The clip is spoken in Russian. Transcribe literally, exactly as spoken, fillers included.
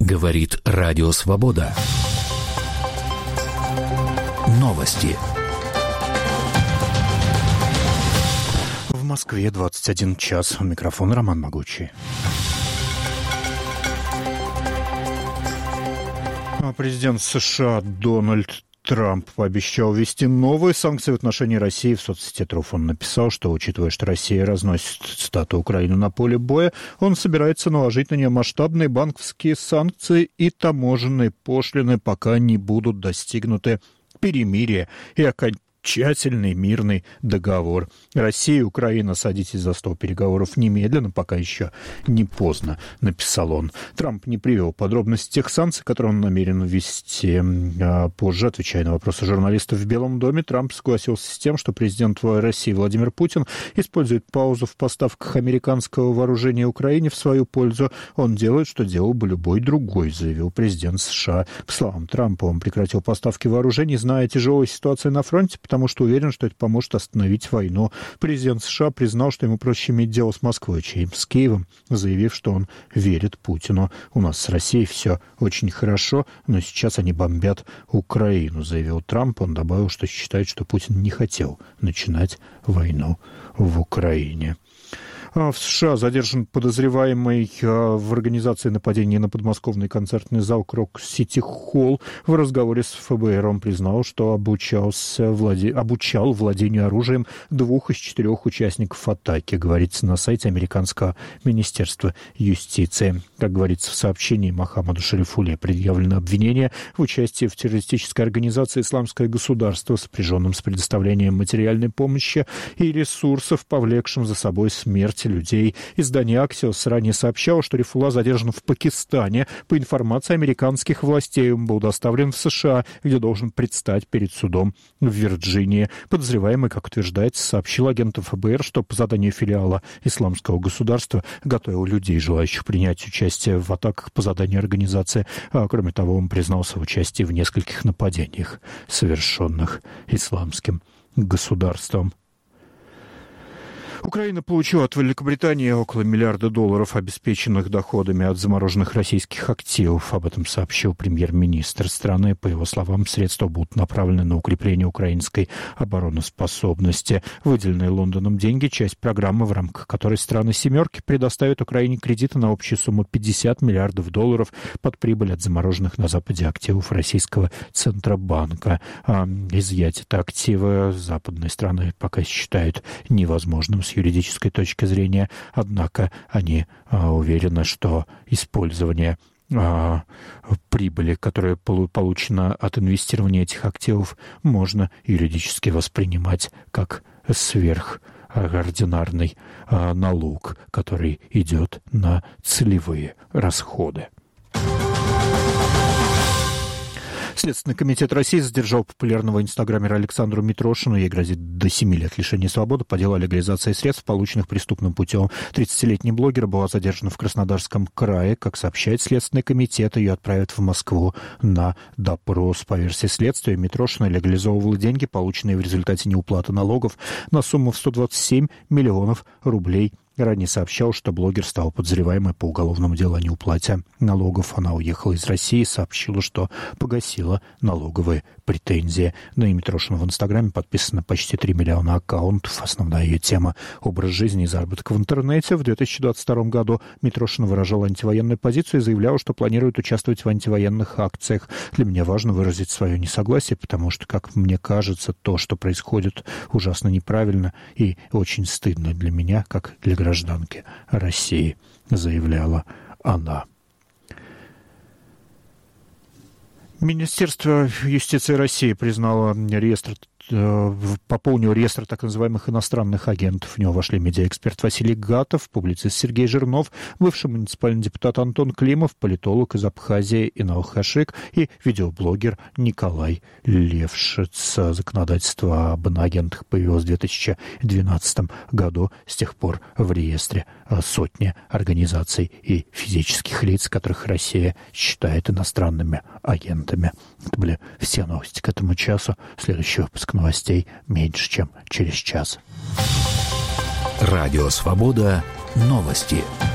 Говорит Радио Свобода. Новости. В Москве двадцать один час. У микрофона Роман Могучий. Президент США Дональд Трамп пообещал ввести новые санкции в отношении России. В соцсети Труф он написал, что, учитывая, что Россия разносит, цитату, Украину на поле боя, он собирается наложить на нее масштабные банковские санкции и таможенные пошлины, пока не будут достигнуты перемирие и окончательный мирный договор. Россия и Украина, садитесь за стол переговоров немедленно, пока еще не поздно, написал он. Трамп не привел подробности тех санкций, которые он намерен ввести. А позже, отвечая на вопросы журналистов в Белом доме, Трамп согласился с тем, что президент России Владимир Путин использует паузу в поставках американского вооружения Украине в свою пользу. Он делает, что делал бы любой другой, заявил президент США. По словам Трампа, он прекратил поставки вооружений, зная тяжелую ситуацию на фронте, потому потому что уверен, что это поможет остановить войну. Президент США признал, что ему проще иметь дело с Москвой, чем с Киевом, заявив, что он верит Путину. У нас с Россией все очень хорошо, но сейчас они бомбят Украину, заявил Трамп. Он добавил, что считает, что Путин не хотел начинать войну в Украине. В США задержан подозреваемый в организации нападения на подмосковный концертный зал Крокус Сити Холл. В разговоре с эф бэ эр он признал, что обучался, владе... обучал владению оружием двух из четырех участников атаки, говорится на сайте американского министерства юстиции. Как говорится в сообщении, Мохаммаду Шарифуле предъявлено обвинение в участии в террористической организации «Исламское государство», сопряженном с предоставлением материальной помощи и ресурсов, повлекшим за собой смерть людей. Издание «Аксиос» ранее сообщало, что Рифулла задержан в Пакистане. По информации американских властей, он был доставлен в США, где должен предстать перед судом в Вирджинии. Подозреваемый, как утверждается, сообщил агентам эф бэ эр, что по заданию филиала «Исламского государства» готовил людей, желающих принять участие в атаках по заданию организации. А кроме того, он признался в участии в нескольких нападениях, совершенных Исламским государством. Украина получила от Великобритании около миллиарда долларов, обеспеченных доходами от замороженных российских активов. Об этом сообщил премьер-министр страны. По его словам, средства будут направлены на укрепление украинской обороноспособности. Выделенные Лондоном деньги – часть программы, в рамках которой страны «семерки» предоставят Украине кредиты на общую сумму пятьдесят миллиардов долларов под прибыль от замороженных на Западе активов российского Центробанка. А изъять это активы западные страны пока считают невозможным с юридической точки зрения, однако они а, уверены, что использование а, прибыли, которая получена от инвестирования этих активов, можно юридически воспринимать как сверхординарный а, налог, который идет на целевые расходы. Следственный комитет России задержал популярного инстаграмера Александру Митрошину. Ей грозит до семи лет лишения свободы по делу о легализации средств, полученных преступным путем. тридцатилетний блогер была задержана в Краснодарском крае. Как сообщает Следственный комитет, ее отправят в Москву на допрос. По версии следствия, Митрошина легализовывала деньги, полученные в результате неуплаты налогов, на сумму в сто двадцать семь миллионов рублей. Ранее сообщал, что блогер стал подозреваемой по уголовному делу о неуплате налогов. Она уехала из России и сообщила, что погасила налоговые претензии. На имя Митрошина в Инстаграме подписано почти три миллиона аккаунтов. Основная ее тема – образ жизни и заработок в интернете. В две тысячи двадцать втором году Митрошина выражала антивоенную позицию и заявляла, что планирует участвовать в антивоенных акциях. Для меня важно выразить свое несогласие, потому что, как мне кажется, то, что происходит, ужасно неправильно и очень стыдно для меня, как для гражданки России, заявляла она. Министерство юстиции России признало реестр, пополнил реестр так называемых иностранных агентов. В него вошли медиаэксперт Василий Гатов, публицист Сергей Жирнов, бывший муниципальный депутат Антон Климов, политолог из Абхазии Инал Хашик и видеоблогер Николай Левшиц. Законодательство об иноагентах появилось в две тысячи двенадцатом году. С тех пор в реестре сотни организаций и физических лиц, которых Россия считает иностранными агентами. Это были все новости к этому часу. Следующий выпуск новостей меньше, чем через час. Радио «Свобода». Новости.